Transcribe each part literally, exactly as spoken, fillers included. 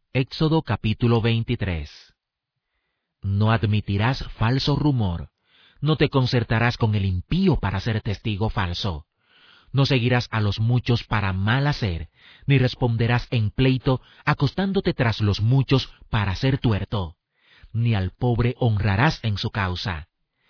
Éxodo capítulo veintitrés. No admitirás falso rumor, no te concertarás con el impío para ser testigo falso. No seguirás a los muchos para mal hacer, ni responderás en pleito acostándote tras los muchos para ser tuerto, ni al pobre honrarás en su causa.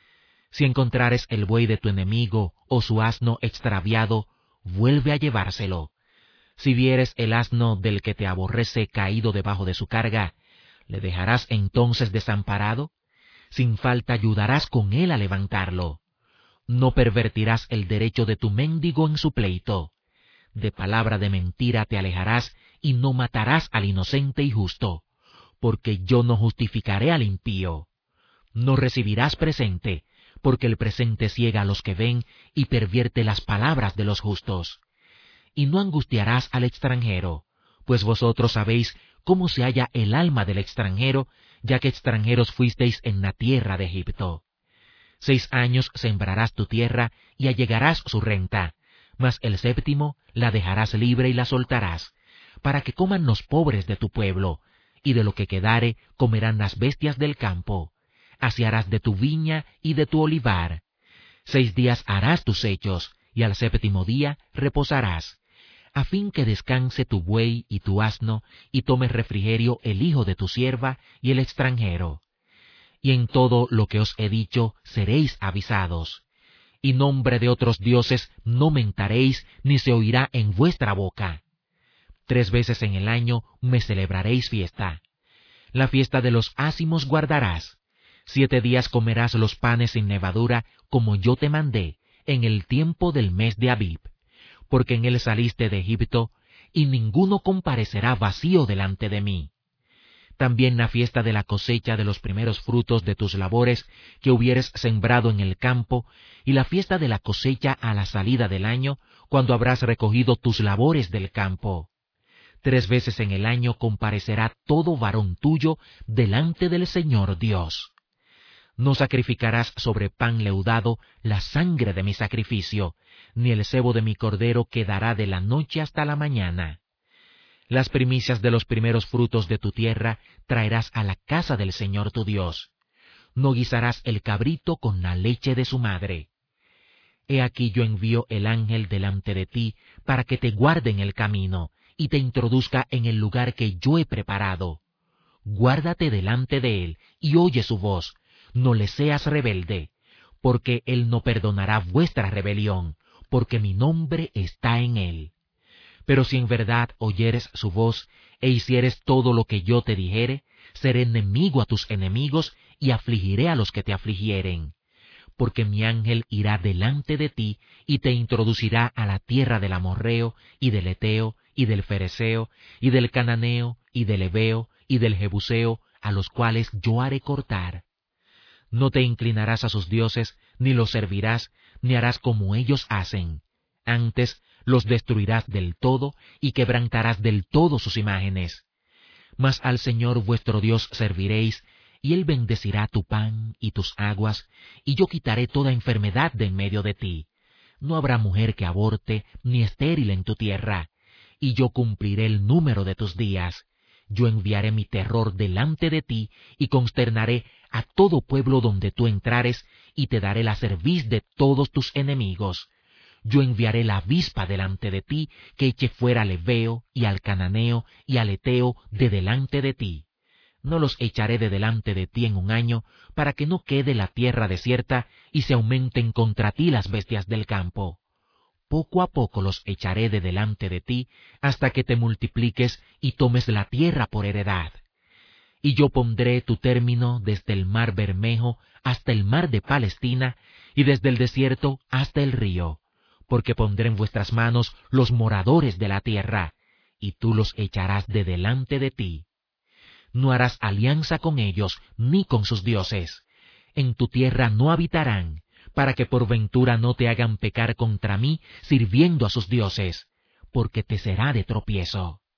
Si encontrares el buey de tu enemigo o su asno extraviado, vuelve a llevárselo. Si vieres el asno del que te aborrece caído debajo de su carga, ¿le dejarás entonces desamparado? Sin falta ayudarás con él a levantarlo. No pervertirás el derecho de tu mendigo en su pleito. De palabra de mentira te alejarás y no matarás al inocente y justo, porque yo no justificaré al impío. No recibirás presente, porque el presente ciega a los que ven y pervierte las palabras de los justos. Y no angustiarás al extranjero, pues vosotros sabéis cómo se halla el alma del extranjero, ya que extranjeros fuisteis en la tierra de Egipto. Seis años sembrarás tu tierra y allegarás su renta, mas el séptimo la dejarás libre y la soltarás, para que coman los pobres de tu pueblo, y de lo que quedare comerán las bestias del campo. Así harás de tu viña y de tu olivar. Seis días harás tus hechos, y al séptimo día reposarás, a fin que descanse tu buey y tu asno, y tome refrigerio el hijo de tu sierva y el extranjero. Y en todo lo que os he dicho seréis avisados. Y nombre de otros dioses no mentaréis, ni se oirá en vuestra boca. Tres veces en el año me celebraréis fiesta. La fiesta de los ázimos guardarás. Siete días comerás los panes sin levadura, como yo te mandé, en el tiempo del mes de Abib, porque en él saliste de Egipto, y ninguno comparecerá vacío delante de mí. También la fiesta de la cosecha de los primeros frutos de tus labores que hubieres sembrado en el campo, y la fiesta de la cosecha a la salida del año, cuando habrás recogido tus labores del campo. Tres veces en el año comparecerá todo varón tuyo delante del Señor Dios. No sacrificarás sobre pan leudado la sangre de mi sacrificio, ni el sebo de mi cordero quedará de la noche hasta la mañana. Las primicias de los primeros frutos de tu tierra traerás a la casa del Señor tu Dios. No guisarás el cabrito con la leche de su madre. He aquí yo envío el ángel delante de ti para que te guarde en el camino y te introduzca en el lugar que yo he preparado. Guárdate delante de él y oye su voz, no le seas rebelde, porque él no perdonará vuestra rebelión, porque mi nombre está en él. Pero si en verdad oyeres su voz e hicieres todo lo que yo te dijere, seré enemigo a tus enemigos y afligiré a los que te afligieren. Porque mi ángel irá delante de ti y te introducirá a la tierra del amorreo, y del eteo, y del fereceo, y del cananeo, y del heveo, y del jebuseo, a los cuales yo haré cortar. No te inclinarás a sus dioses, ni los servirás, ni harás como ellos hacen. Antes los destruirás del todo, y quebrantarás del todo sus imágenes. Mas al Señor vuestro Dios serviréis, y Él bendecirá tu pan y tus aguas, y yo quitaré toda enfermedad de en medio de ti. No habrá mujer que aborte, ni estéril en tu tierra, y yo cumpliré el número de tus días. Yo enviaré mi terror delante de ti, y consternaré a todo pueblo donde tú entrares, y te daré la cerviz de todos tus enemigos. Yo enviaré la avispa delante de ti, que eche fuera al heveo, y al cananeo, y al eteo de delante de ti. No los echaré de delante de ti en un año, para que no quede la tierra desierta, y se aumenten contra ti las bestias del campo. Poco a poco los echaré de delante de ti, hasta que te multipliques y tomes la tierra por heredad. Y yo pondré tu término desde el mar Bermejo hasta el mar de Palestina, y desde el desierto hasta el río, porque pondré en vuestras manos los moradores de la tierra, y tú los echarás de delante de ti. No harás alianza con ellos, ni con sus dioses. En tu tierra no habitarán, para que por ventura no te hagan pecar contra mí, sirviendo a sus dioses, porque te será de tropiezo.